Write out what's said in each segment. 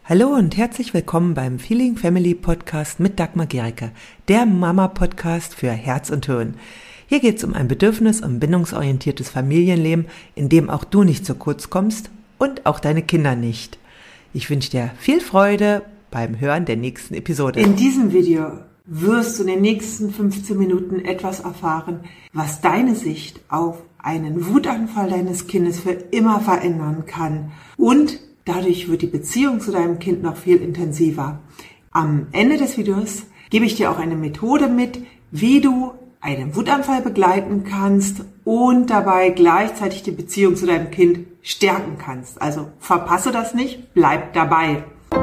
Hallo und herzlich willkommen beim Feeling Family Podcast mit Dagmar Gericke, der Mama-Podcast für Herz und Hirn. Hier geht es um ein bedürfnis- und bindungsorientiertes Familienleben, in dem auch du nicht zu kurz kommst und auch deine Kinder nicht. Ich wünsche dir viel Freude beim Hören der nächsten Episode. In diesem Video wirst du in den nächsten 15 Minuten etwas erfahren, was deine Sicht auf einen Wutanfall deines Kindes für immer verändern kann. Und dadurch wird die Beziehung zu deinem Kind noch viel intensiver. Am Ende des Videos gebe ich dir auch eine Methode mit, wie du einen Wutanfall begleiten kannst und dabei gleichzeitig die Beziehung zu deinem Kind stärken kannst. Also verpasse das nicht, bleib dabei.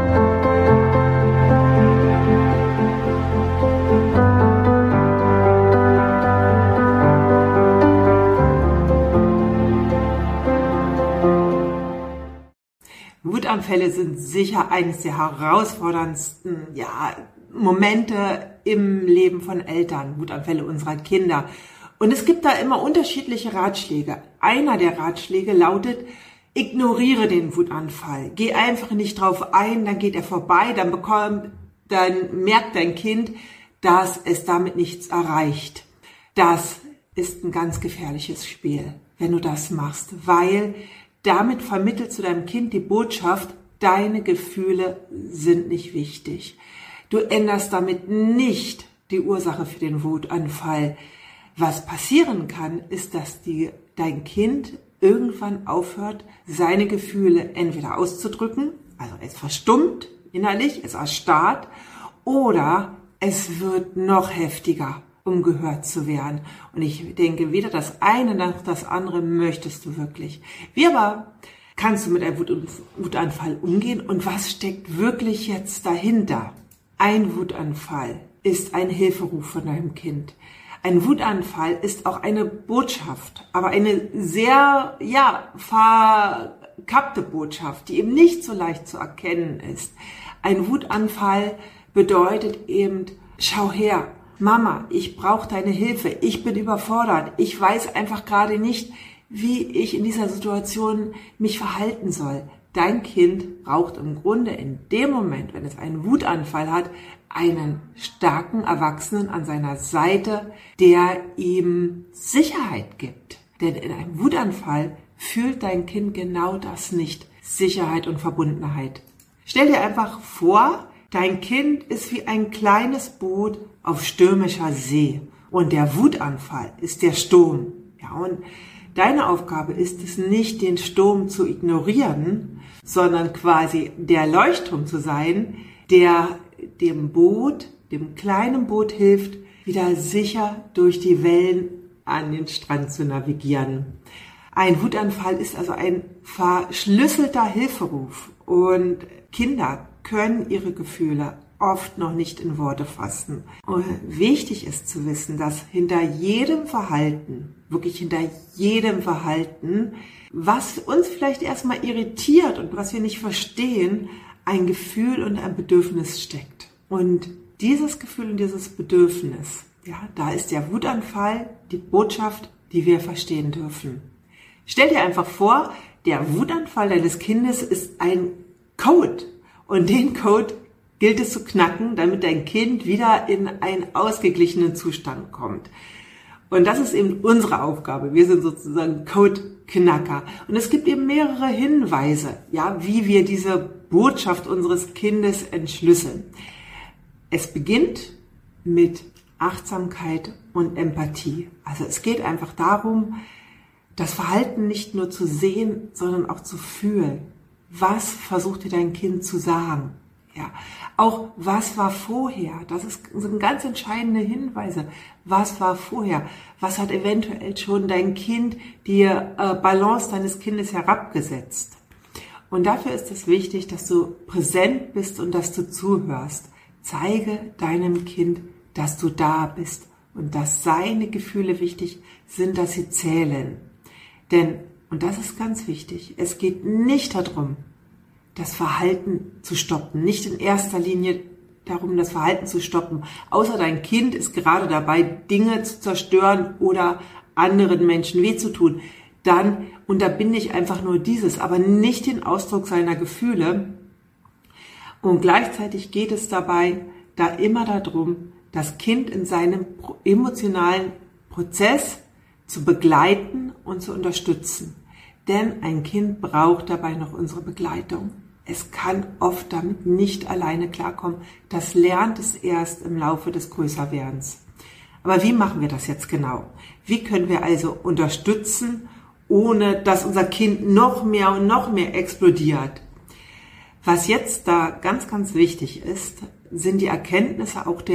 Wutanfälle sind sicher eines der herausforderndsten Momente im Leben von Eltern, Wutanfälle unserer Kinder. Und es gibt da immer unterschiedliche Ratschläge. Einer der Ratschläge lautet, ignoriere den Wutanfall. Geh einfach nicht drauf ein, dann geht er vorbei, dann merkt dein Kind, dass es damit nichts erreicht. Das ist ein ganz gefährliches Spiel, wenn du das machst, weil damit vermittelst du deinem Kind die Botschaft, deine Gefühle sind nicht wichtig. Du änderst damit nicht die Ursache für den Wutanfall. Was passieren kann, ist, dass dein Kind irgendwann aufhört, seine Gefühle entweder auszudrücken, also es verstummt innerlich, es erstarrt, oder es wird noch heftiger, um gehört zu werden. Und ich denke, weder das eine noch das andere möchtest du wirklich. Wie aber kannst du mit einem Wutanfall umgehen und was steckt wirklich jetzt dahinter? Ein Wutanfall ist ein Hilferuf von deinem Kind. Ein Wutanfall ist auch eine Botschaft, aber eine sehr, verkappte Botschaft, die eben nicht so leicht zu erkennen ist. Ein Wutanfall bedeutet eben, schau her, Mama, ich brauche deine Hilfe, ich bin überfordert, ich weiß einfach gerade nicht, wie ich in dieser Situation mich verhalten soll. Dein Kind braucht im Grunde in dem Moment, wenn es einen Wutanfall hat, einen starken Erwachsenen an seiner Seite, der ihm Sicherheit gibt. Denn in einem Wutanfall fühlt dein Kind genau das nicht, Sicherheit und Verbundenheit. Stell dir einfach vor, dein Kind ist wie ein kleines Boot auf stürmischer See und der Wutanfall ist der Sturm. Ja, und deine Aufgabe ist es nicht, den Sturm zu ignorieren, sondern quasi der Leuchtturm zu sein, der dem kleinen Boot hilft, wieder sicher durch die Wellen an den Strand zu navigieren. Ein Wutanfall ist also ein verschlüsselter Hilferuf und Kinder können ihre Gefühle oft noch nicht in Worte fassen. Und wichtig ist zu wissen, dass hinter jedem Verhalten, was uns vielleicht erstmal irritiert und was wir nicht verstehen, ein Gefühl und ein Bedürfnis steckt. Und dieses Gefühl und dieses Bedürfnis, da ist der Wutanfall die Botschaft, die wir verstehen dürfen. Stell dir einfach vor, der Wutanfall deines Kindes ist ein Code. Und den Code gilt es zu knacken, damit dein Kind wieder in einen ausgeglichenen Zustand kommt. Und das ist eben unsere Aufgabe. Wir sind sozusagen Code-Knacker. Und es gibt eben mehrere Hinweise, wie wir diese Botschaft unseres Kindes entschlüsseln. Es beginnt mit Achtsamkeit und Empathie. Also es geht einfach darum, das Verhalten nicht nur zu sehen, sondern auch zu fühlen. Was versucht dir dein Kind zu sagen? Ja, auch was war vorher? Das sind ganz entscheidende Hinweise. Was war vorher? Was hat eventuell schon dein Kind die Balance deines Kindes herabgesetzt? Und dafür ist es wichtig, dass du präsent bist und dass du zuhörst. Zeige deinem Kind, dass du da bist und dass seine Gefühle wichtig sind, dass sie zählen. Denn, und das ist ganz wichtig, es geht nicht darum, das Verhalten zu stoppen. Nicht in erster Linie darum, das Verhalten zu stoppen. Außer dein Kind ist gerade dabei, Dinge zu zerstören oder anderen Menschen weh zu tun. Dann unterbinde ich einfach nur dieses, aber nicht den Ausdruck seiner Gefühle. Und gleichzeitig geht es dabei da immer darum, das Kind in seinem emotionalen Prozess zu begleiten und zu unterstützen. Denn ein Kind braucht dabei noch unsere Begleitung. Es kann oft damit nicht alleine klarkommen. Das lernt es erst im Laufe des Größerwerdens. Aber wie machen wir das jetzt genau? Wie können wir also unterstützen, ohne dass unser Kind noch mehr und noch mehr explodiert? Was jetzt da ganz, ganz wichtig ist, sind die Erkenntnisse auch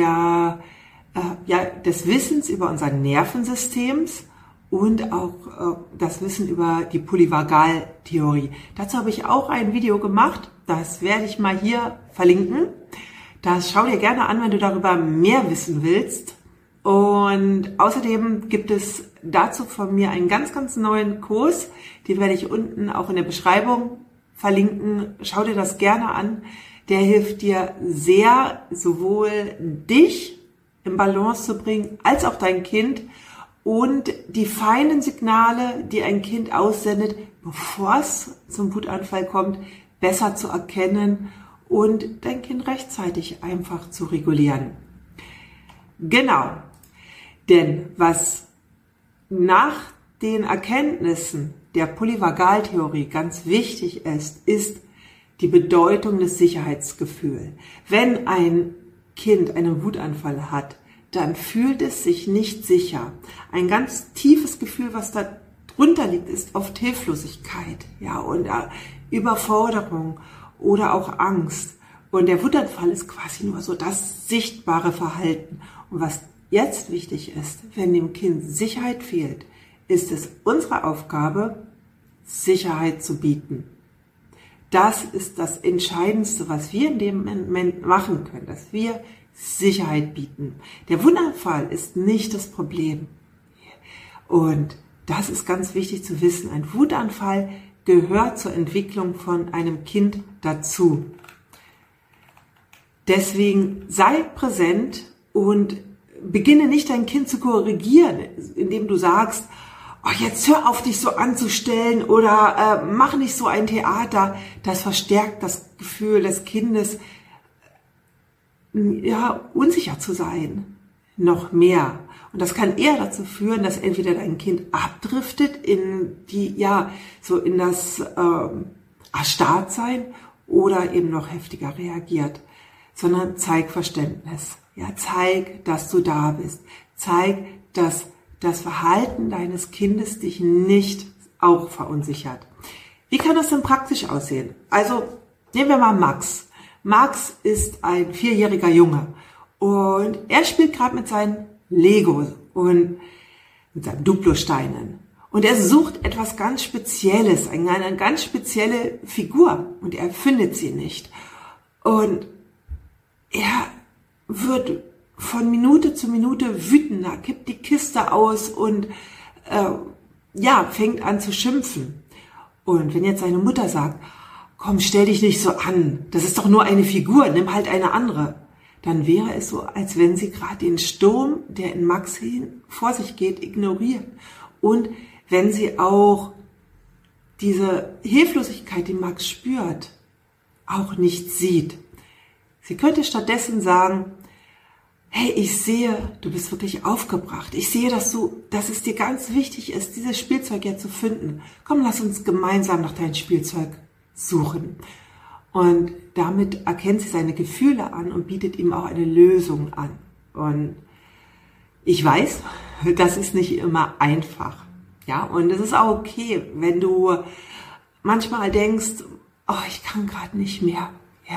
des Wissens über unser Nervensystems und auch das Wissen über die Polyvagaltheorie. Dazu habe ich auch ein Video gemacht, das werde ich mal hier verlinken. Das schau dir gerne an, wenn du darüber mehr wissen willst. Und außerdem gibt es dazu von mir einen ganz, ganz neuen Kurs, den werde ich unten auch in der Beschreibung verlinken. Schau dir das gerne an. Der hilft dir sehr, sowohl dich in Balance zu bringen, als auch dein Kind und die feinen Signale, die ein Kind aussendet, bevor es zum Wutanfall kommt, besser zu erkennen und dein Kind rechtzeitig einfach zu regulieren. Genau, denn was nach den Erkenntnissen der Polyvagaltheorie ganz wichtig ist, ist die Bedeutung des Sicherheitsgefühls. Wenn ein Kind einen Wutanfall hat, dann fühlt es sich nicht sicher. Ein ganz tiefes Gefühl, was da drunter liegt, ist oft Hilflosigkeit, und Überforderung oder auch Angst. Und der Wutanfall ist quasi nur so das sichtbare Verhalten. Und was jetzt wichtig ist, wenn dem Kind Sicherheit fehlt, ist es unsere Aufgabe, Sicherheit zu bieten. Das ist das Entscheidendste, was wir in dem Moment machen können, dass wir Sicherheit bieten. Der Wutanfall ist nicht das Problem. Und das ist ganz wichtig zu wissen. Ein Wutanfall gehört zur Entwicklung von einem Kind dazu. Deswegen sei präsent und beginne nicht dein Kind zu korrigieren, indem du sagst, jetzt hör auf, dich so anzustellen oder mach nicht so ein Theater. Das verstärkt das Gefühl des Kindes, unsicher zu sein, noch mehr. Und das kann eher dazu führen, dass entweder dein Kind abdriftet in das Erstarrtsein oder eben noch heftiger reagiert, sondern zeig Verständnis. Zeig, dass du da bist. Zeig, dass das Verhalten deines Kindes dich nicht auch verunsichert. Wie kann das denn praktisch aussehen? Also nehmen wir mal Max. Max ist ein 4-jähriger Junge und er spielt gerade mit seinen Lego und mit seinen Duplosteinen. Und er sucht etwas ganz Spezielles, eine ganz spezielle Figur und er findet sie nicht. Und er wird von Minute zu Minute wütender, kippt die Kiste aus und fängt an zu schimpfen. Und wenn jetzt seine Mutter sagt, komm, stell dich nicht so an, das ist doch nur eine Figur, nimm halt eine andere, dann wäre es so, als wenn sie gerade den Sturm, der in Max vor sich geht, ignoriert. Und wenn sie auch diese Hilflosigkeit, die Max spürt, auch nicht sieht. Sie könnte stattdessen sagen, hey, ich sehe, du bist wirklich aufgebracht. Ich sehe, dass es dir ganz wichtig ist, dieses Spielzeug jetzt zu finden. Komm, lass uns gemeinsam nach deinem Spielzeug suchen. Und damit erkennt sie seine Gefühle an und bietet ihm auch eine Lösung an. Und ich weiß, das ist nicht immer einfach. Und es ist auch okay, wenn du manchmal denkst, ich kann gerade nicht mehr.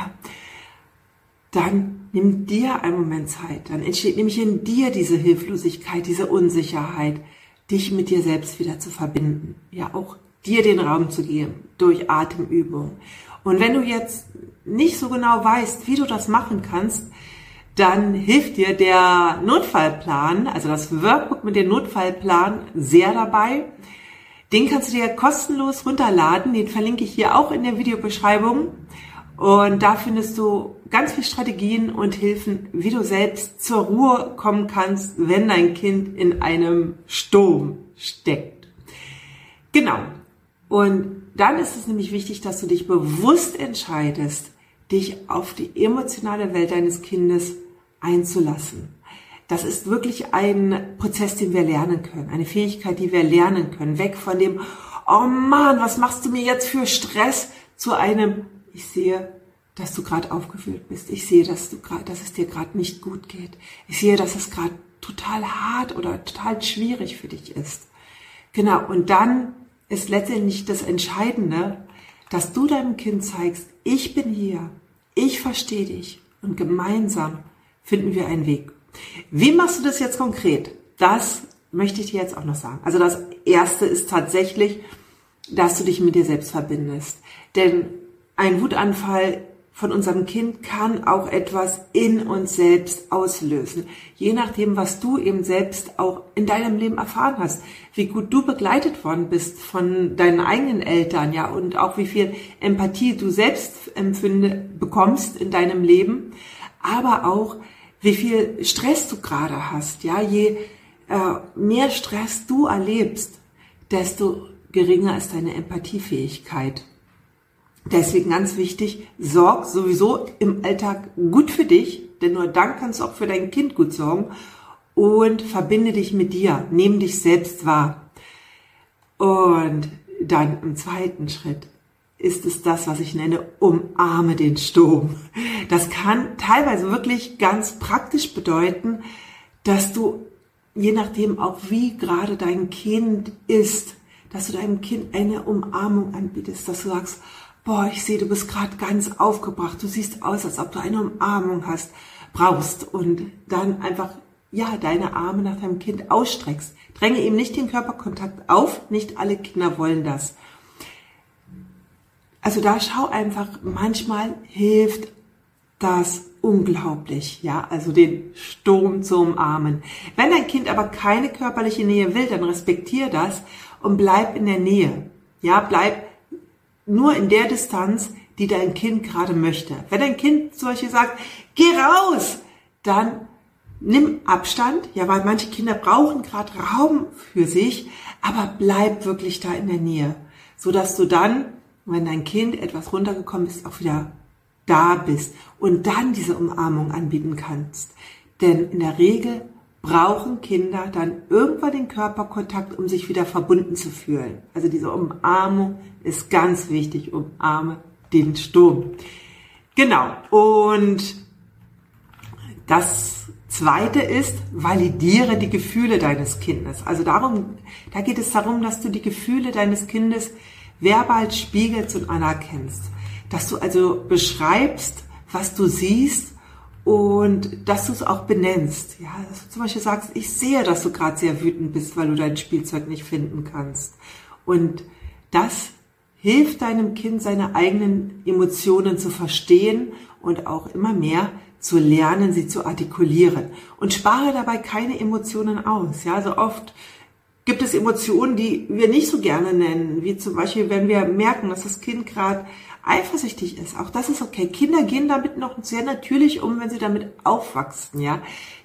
Dann nimm dir einen Moment Zeit. Dann entsteht nämlich in dir diese Hilflosigkeit, diese Unsicherheit, dich mit dir selbst wieder zu verbinden. Auch dir den Raum zu geben durch Atemübung. Und wenn du jetzt nicht so genau weißt, wie du das machen kannst, dann hilft dir der Notfallplan, also das Workbook mit dem Notfallplan, sehr dabei. Den kannst du dir kostenlos runterladen. Den verlinke ich hier auch in der Videobeschreibung. Und da findest du ganz viele Strategien und Hilfen, wie du selbst zur Ruhe kommen kannst, wenn dein Kind in einem Sturm steckt. Genau. Und dann ist es nämlich wichtig, dass du dich bewusst entscheidest, dich auf die emotionale Welt deines Kindes einzulassen. Das ist wirklich ein Prozess, den wir lernen können, eine Fähigkeit, die wir lernen können. Weg von dem, oh Mann, was machst du mir jetzt für Stress, zu einem, ich sehe, dass du gerade aufgewühlt bist. Ich sehe, dass es dir gerade nicht gut geht. Ich sehe, dass es gerade total hart oder total schwierig für dich ist. Genau, und dann ist letztendlich das Entscheidende, dass du deinem Kind zeigst, ich bin hier, ich verstehe dich und gemeinsam finden wir einen Weg. Wie machst du das jetzt konkret? Das möchte ich dir jetzt auch noch sagen. Also das Erste ist tatsächlich, dass du dich mit dir selbst verbindest. Denn ein Wutanfall von unserem Kind kann auch etwas in uns selbst auslösen. Je nachdem, was du eben selbst auch in deinem Leben erfahren hast, wie gut du begleitet worden bist von deinen eigenen Eltern, ja, und auch wie viel Empathie du selbst bekommst in deinem Leben, aber auch wie viel Stress du gerade hast, ja, je mehr Stress du erlebst, desto geringer ist deine Empathiefähigkeit. Deswegen ganz wichtig, sorg sowieso im Alltag gut für dich, denn nur dann kannst du auch für dein Kind gut sorgen, und verbinde dich mit dir, nimm dich selbst wahr. Und dann im zweiten Schritt ist es das, was ich nenne, umarme den Sturm. Das kann teilweise wirklich ganz praktisch bedeuten, dass du, je nachdem auch wie gerade dein Kind ist, dass du deinem Kind eine Umarmung anbietest, dass du sagst, boah, ich sehe, du bist gerade ganz aufgebracht, du siehst aus, als ob du eine Umarmung brauchst, und dann einfach, ja, deine Arme nach deinem Kind ausstreckst. Dränge ihm nicht den Körperkontakt auf, nicht alle Kinder wollen das. Also da schau einfach, manchmal hilft das unglaublich, ja, also den Sturm zu umarmen. Wenn dein Kind aber keine körperliche Nähe will, dann respektiere das und bleib in der Nähe, ja, bleib nur in der Distanz, die dein Kind gerade möchte. Wenn dein Kind zum Beispiel sagt, geh raus, dann nimm Abstand, ja, weil manche Kinder brauchen gerade Raum für sich, aber bleib wirklich da in der Nähe, sodass du dann, wenn dein Kind etwas runtergekommen ist, auch wieder da bist und dann diese Umarmung anbieten kannst. Denn in der Regel brauchen Kinder dann irgendwann den Körperkontakt, um sich wieder verbunden zu fühlen. Also diese Umarmung ist ganz wichtig. Umarme den Sturm. Genau. Und das Zweite ist, validiere die Gefühle deines Kindes. Also da geht es darum, dass du die Gefühle deines Kindes verbal spiegelst und anerkennst. Dass du also beschreibst, was du siehst, und dass du es auch benennst. Ja, dass du zum Beispiel sagst, ich sehe, dass du gerade sehr wütend bist, weil du dein Spielzeug nicht finden kannst. Und das hilft deinem Kind, seine eigenen Emotionen zu verstehen und auch immer mehr zu lernen, sie zu artikulieren. Und spare dabei keine Emotionen aus. Ja, also oft gibt es Emotionen, die wir nicht so gerne nennen, wie zum Beispiel, wenn wir merken, dass das Kind gerade eifersüchtig ist. Auch das ist okay. Kinder gehen damit noch sehr natürlich um, wenn sie damit aufwachsen, ja.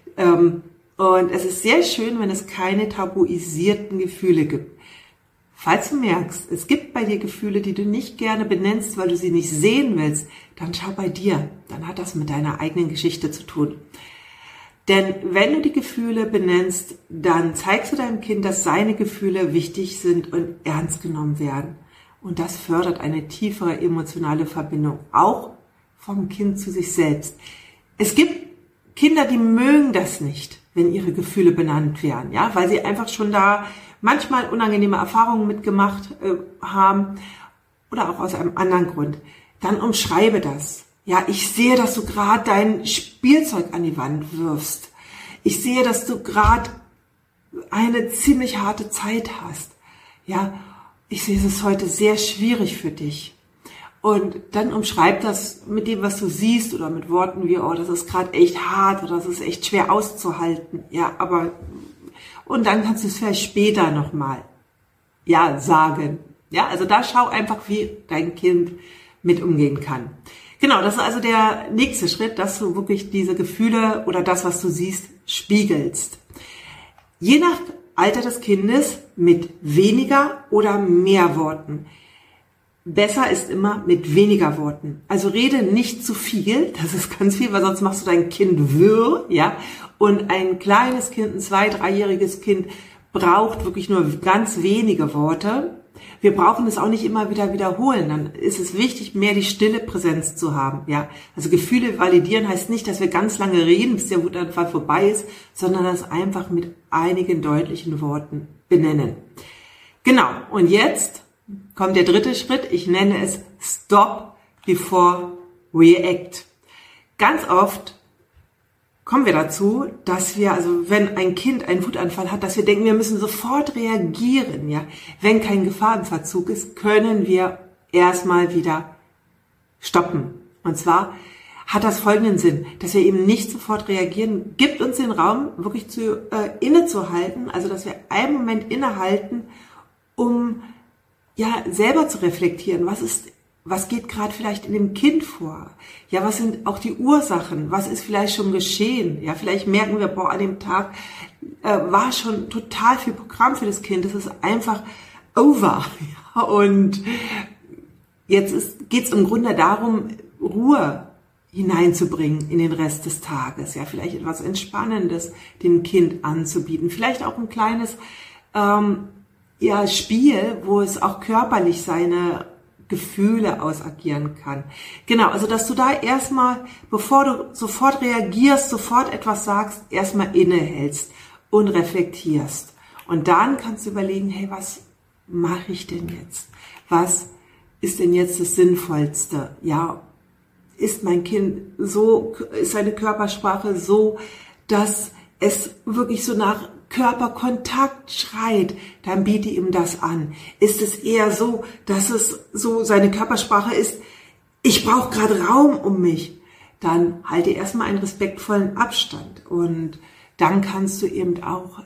Und es ist sehr schön, wenn es keine tabuisierten Gefühle gibt. Falls du merkst, es gibt bei dir Gefühle, die du nicht gerne benennst, weil du sie nicht sehen willst, dann schau bei dir. Dann hat das mit deiner eigenen Geschichte zu tun. Denn wenn du die Gefühle benennst, dann zeigst du deinem Kind, dass seine Gefühle wichtig sind und ernst genommen werden. Und das fördert eine tiefere emotionale Verbindung, auch vom Kind zu sich selbst. Es gibt Kinder, die mögen das nicht, wenn ihre Gefühle benannt werden, ja, weil sie einfach schon da manchmal unangenehme Erfahrungen mitgemacht haben oder auch aus einem anderen Grund. Dann umschreibe das. Ja, ich sehe, dass du gerade dein Spielzeug an die Wand wirfst. Ich sehe, dass du gerade eine ziemlich harte Zeit hast. Ja, ich sehe, es ist heute sehr schwierig für dich. Und dann umschreib das mit dem, was du siehst, oder mit Worten wie, oh, das ist gerade echt hart oder das ist echt schwer auszuhalten. Ja, aber, und dann kannst du es vielleicht später nochmal, ja, sagen. Ja, also da schau einfach, wie dein Kind mit umgehen kann. Genau, das ist also der nächste Schritt, dass du wirklich diese Gefühle oder das, was du siehst, spiegelst. Je nach Alter des Kindes mit weniger oder mehr Worten. besser ist immer mit weniger Worten. Also rede nicht zu viel, das ist ganz viel, weil sonst machst du dein Kind wirr, ja. Und ein kleines Kind, ein 2-, 3-jähriges Kind braucht wirklich nur ganz wenige Worte. Wir brauchen es auch nicht immer wieder wiederholen. Dann ist es wichtig, mehr die stille Präsenz zu haben, ja. Also Gefühle validieren heißt nicht, dass wir ganz lange reden, bis der Wutanfall vorbei ist, sondern das einfach mit einigen deutlichen Worten benennen. Genau. Und jetzt kommt der dritte Schritt. Ich nenne es Stop before react. Ganz oft kommen wir dazu, dass wir, also wenn ein Kind einen Wutanfall hat, dass wir denken, wir müssen sofort reagieren. Ja, wenn kein Gefahrenverzug ist, können wir erstmal wieder stoppen. Und zwar hat das folgenden Sinn, dass wir eben nicht sofort reagieren, gibt uns den Raum, wirklich innezuhalten, also dass wir einen Moment innehalten, um ja selber zu reflektieren, was geht gerade vielleicht in dem Kind vor? Ja, was sind auch die Ursachen? Was ist vielleicht schon geschehen? Ja, vielleicht merken wir, an dem Tag war schon total viel Programm für das Kind. Das ist einfach over. Ja, und jetzt geht's im Grunde darum, Ruhe hineinzubringen in den Rest des Tages. Ja, vielleicht etwas Entspannendes dem Kind anzubieten. Vielleicht auch ein kleines Spiel, wo es auch körperlich seine Gefühle ausagieren kann. Genau, also dass du da erstmal, bevor du sofort reagierst, sofort etwas sagst, erstmal innehältst und reflektierst. Und dann kannst du überlegen, hey, was mache ich denn jetzt? Was ist denn jetzt das Sinnvollste? Ja, ist mein Kind so, ist seine Körpersprache so, dass es wirklich so nach Körperkontakt schreit, dann biete ihm das an. Ist es eher so, dass es so seine Körpersprache ist, ich brauche gerade Raum um mich, dann halte erstmal einen respektvollen Abstand und dann kannst du eben auch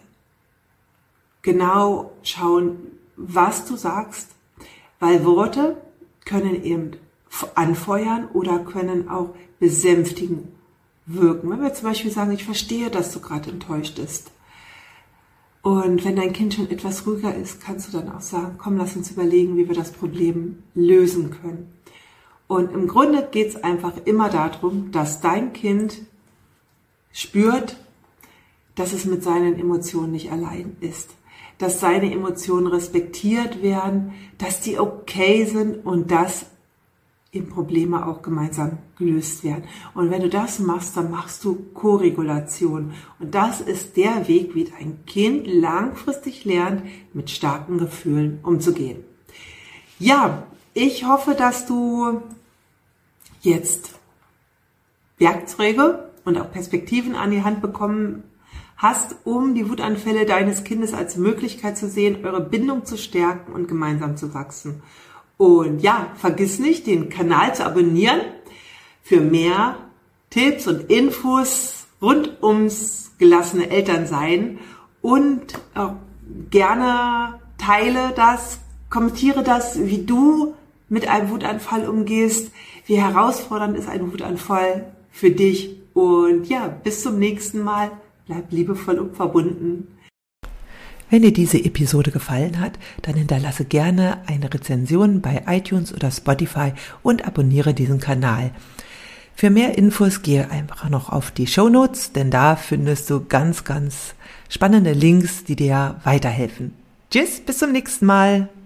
genau schauen, was du sagst, weil Worte können eben anfeuern oder können auch besänftigen wirken. Wenn wir zum Beispiel sagen, ich verstehe, dass du gerade enttäuscht bist. Und wenn dein Kind schon etwas ruhiger ist, kannst du dann auch sagen, komm, lass uns überlegen, wie wir das Problem lösen können. Und im Grunde geht es einfach immer darum, dass dein Kind spürt, dass es mit seinen Emotionen nicht allein ist. Dass seine Emotionen respektiert werden, dass die okay sind und dass eben Probleme auch gemeinsam gelöst werden. Und wenn du das machst, dann machst du Koregulation. Und das ist der Weg, wie dein Kind langfristig lernt, mit starken Gefühlen umzugehen. Ja, ich hoffe, dass du jetzt Werkzeuge und auch Perspektiven an die Hand bekommen hast, um die Wutanfälle deines Kindes als Möglichkeit zu sehen, eure Bindung zu stärken und gemeinsam zu wachsen. Und ja, vergiss nicht, den Kanal zu abonnieren für mehr Tipps und Infos rund ums gelassene Elternsein und gerne teile das, kommentiere das, wie du mit einem Wutanfall umgehst, wie herausfordernd ist ein Wutanfall für dich. Und ja, bis zum nächsten Mal. Bleib liebevoll und verbunden. Wenn dir diese Episode gefallen hat, dann hinterlasse gerne eine Rezension bei iTunes oder Spotify und abonniere diesen Kanal. Für mehr Infos gehe einfach noch auf die Shownotes, denn da findest du ganz, ganz spannende Links, die dir weiterhelfen. Tschüss, bis zum nächsten Mal.